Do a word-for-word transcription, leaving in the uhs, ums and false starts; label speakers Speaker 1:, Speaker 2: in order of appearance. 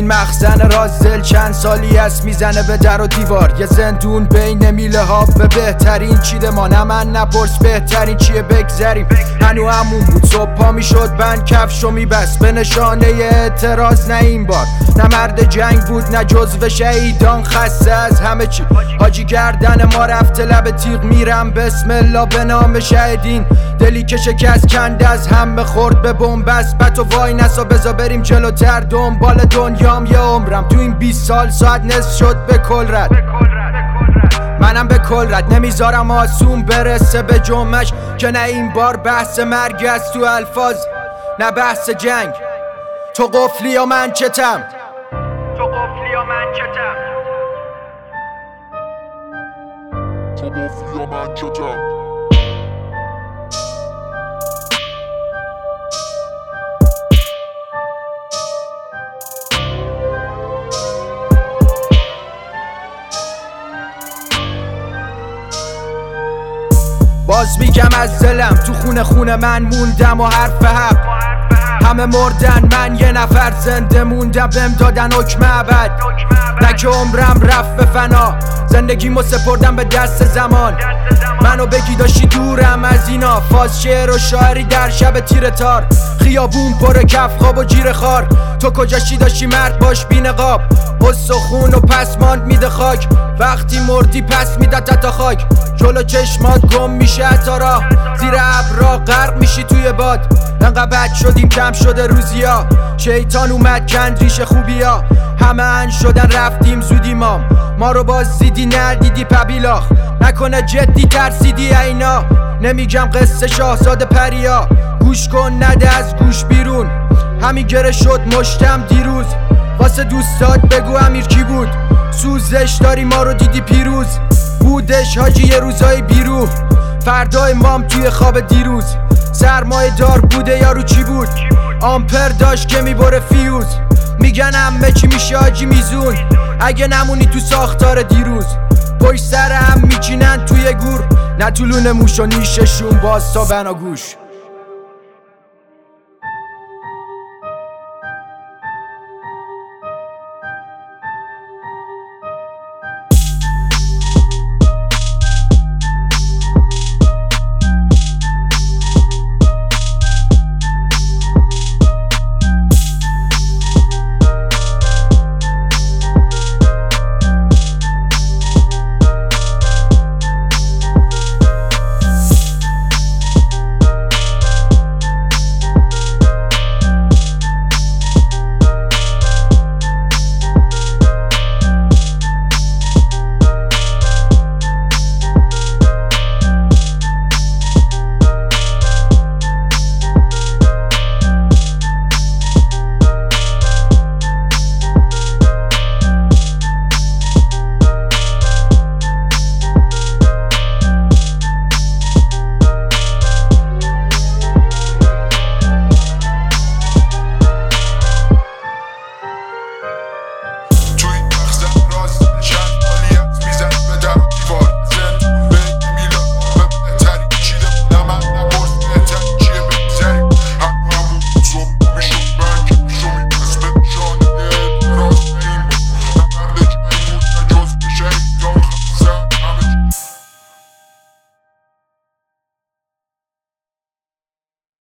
Speaker 1: این مخزن راز دل چند سالی است میزنه به در و دیوار. یه زندون بین میله ها به بهترین چیده ما. نه من نپرس بهترین چیه بگذریم. هنو همون بود صبح پا میشد بند کفشو میبست به نشانه اعتراض. نه این بار نه مرد جنگ بود نه جزو شهیدان خسته از همه چی. حاجی گردن ما رفته لب تیغ میرم بسم الله به نام شهیدین. دلی که شکست کنده از همه خورد به بنبست. بد و وای نسا بزا بریم جلوتر دنبال دنیام. یه عمرم تو این بیست سال ساعت نصف شد به کل رد. منم به کل رد نمیذارم آسون برسه به جمعش که نه این بار بحث مرگ است تو الفاظ نه بحث جنگ. تو قفلی یا من چتم
Speaker 2: تو قفلی یا من چتم
Speaker 3: تو قفلی یا من چتم
Speaker 1: باز میگم از دلم تو خونه خونه من موندم و حرف حق همه مردن من یه نفر زنده موندم. بهم دادن حکم ابد نه که عمرم رفت به فنا. زندگیمو سپردم به دست زمان. منو بگی داشتی دورم از اینا. فاز شعر و شاعری در شب تیر تار. خیابون پر کف خواب و جیر خار. تو کجاشی داشتی مرد باش بی نقاب. قص و خون و پس ماند میده خاک. وقتی مردی پس میده تا خاک. جلو چشمات گم میشه حتی راه. زیر ابرا غرق میشی توی باد. انقدر بد شدیم کم شده روزیا. شیطان اومد کند ریش خوبیا. همه ان شدن رفتیم زودی مام. ما رو باز دیدی ندیدی پبیلاخ. نکنه جدی ترسیدی اینا. نمیگم قصه شاهزاده پریا. گوش کن نده از گوش بیرون. همین گره شد مشتم دیروز. واسه دوستات بگو امیر کی بود. سوزش داری ما رو دیدی پیروز. بودش حاجی یه روزای بیروح. فردای مام توی خواب دیروز. سرمایه دار بوده یارو چی بود. آمپر داشت که میبره فیوز. میگن همه چی میشه حاجی میزون. اگه نمونی تو ساختار دیروز. پشت سر هم میچینن توی گور. نتولون موش و نیششون باز تا بناگوش.